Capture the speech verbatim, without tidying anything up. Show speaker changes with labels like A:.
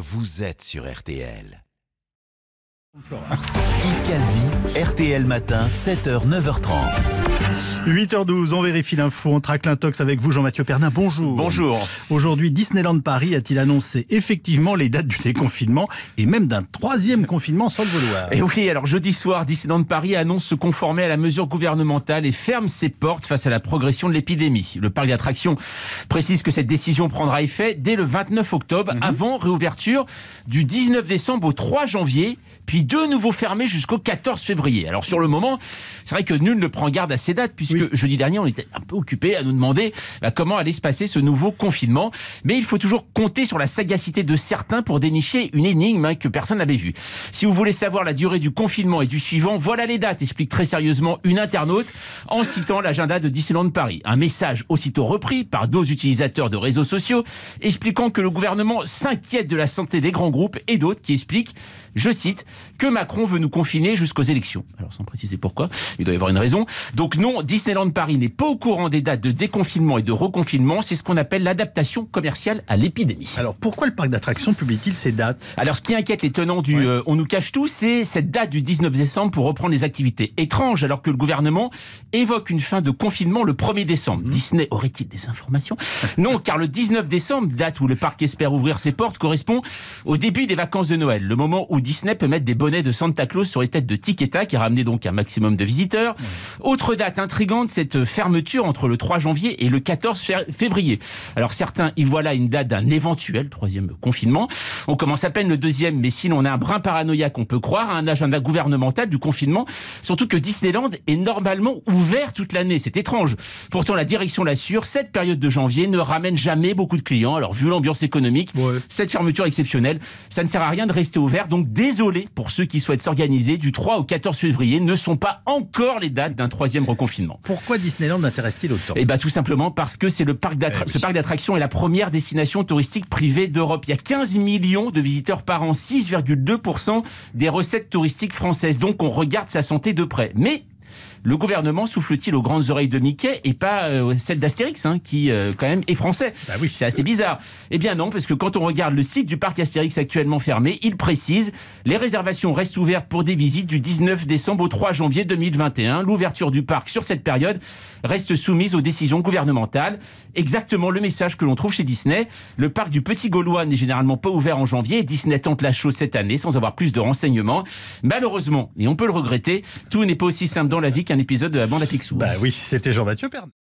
A: vous êtes sur R T L. Yves Calvi, R T L Matin, sept heures neuf heures trente.
B: huit heures douze, on vérifie l'info, on traque l'intox avec vous Jean-Mathieu Pernin, bonjour.
C: Bonjour.
B: Aujourd'hui, Disneyland Paris a-t-il annoncé effectivement les dates du déconfinement et même d'un troisième confinement sans le vouloir?
C: Et oui, alors jeudi soir, Disneyland Paris annonce se conformer à la mesure gouvernementale et ferme ses portes face à la progression de l'épidémie. Le parc d'attractions précise que cette décision prendra effet dès le vingt-neuf octobre, mmh. avant réouverture du dix-neuf décembre au trois janvier, puis de nouveau fermé jusqu'au quatorze février. Alors sur le moment, c'est vrai que nul ne prend garde à ces dates, puisque oui. jeudi dernier, on était un peu occupés à nous demander bah, comment allait se passer ce nouveau confinement. Mais il faut toujours compter sur la sagacité de certains pour dénicher une énigme hein, que personne n'avait vue. Si vous voulez savoir la durée du confinement et du suivant, voilà les dates, explique très sérieusement une internaute en citant l'agenda de Disneyland Paris. Un message aussitôt repris par d'autres utilisateurs de réseaux sociaux expliquant que le gouvernement s'inquiète de la santé des grands groupes et d'autres qui expliquent, je cite, que Macron veut nous confiner jusqu'aux élections. Alors sans préciser pourquoi, il doit y avoir une raison. Donc non, Disneyland Paris n'est pas au courant des dates de déconfinement et de reconfinement, c'est ce qu'on appelle l'adaptation commerciale à l'épidémie.
B: Alors pourquoi le parc d'attractions publie-t-il ces dates?
C: Alors ce qui inquiète les tenants du ouais. euh, on nous cache tout, c'est cette date du dix-neuf décembre pour reprendre les activités. Étrange, alors que le gouvernement évoque une fin de confinement le premier décembre. Mmh. Disney aurait-il des informations? Non, car le dix-neuf décembre, date où le parc espère ouvrir ses portes, correspond au début des vacances de Noël, le moment où Disney peut mettre des bonnets de Santa Claus sur les têtes de Tic et Tac et ramener donc un maximum de visiteurs. Mmh. Autre date intrigante, cette fermeture entre le trois janvier et le quatorze février. Alors certains y voient là une date d'un éventuel troisième confinement. On commence à peine le deuxième, mais si l'on a un brin paranoïaque, on peut croire à un agenda gouvernemental du confinement, surtout que Disneyland est normalement ouvert toute l'année. C'est étrange. Pourtant, la direction l'assure, cette période de janvier ne ramène jamais beaucoup de clients. Alors vu l'ambiance économique, ouais. cette fermeture exceptionnelle, ça ne sert à rien de rester ouvert. Donc désolé pour ceux qui souhaitent s'organiser, du trois au quatorze février ne sont pas encore les dates d'un troisième reconfinement.
B: Pourquoi Disneyland intéresse-t-il autant?
C: Eh bien tout simplement parce que c'est le parc d'attra- eh oui. ce parc d'attractions est la première destination touristique privée d'Europe. Il y a quinze millions de visiteurs par an, six virgule deux pour cent des recettes touristiques françaises. Donc on regarde sa santé de près. Mais le gouvernement souffle-t-il aux grandes oreilles de Mickey et pas euh, celle d'Astérix, hein, qui euh, quand même est français? Bah oui. C'est assez bizarre. Eh bien non, parce que quand on regarde le site du parc Astérix actuellement fermé, il précise les réservations restent ouvertes pour des visites du dix-neuf décembre au trois janvier deux mille vingt et un. L'ouverture du parc sur cette période reste soumise aux décisions gouvernementales. Exactement le message que l'on trouve chez Disney. Le parc du Petit Gaulois n'est généralement pas ouvert en janvier et Disney tente la chose cette année sans avoir plus de renseignements. Malheureusement, et on peut le regretter, tout n'est pas aussi simple dans la vie qu'un épisode de la bande à Picsou.
B: Bah oui, c'était Jean-Mathieu Pernin.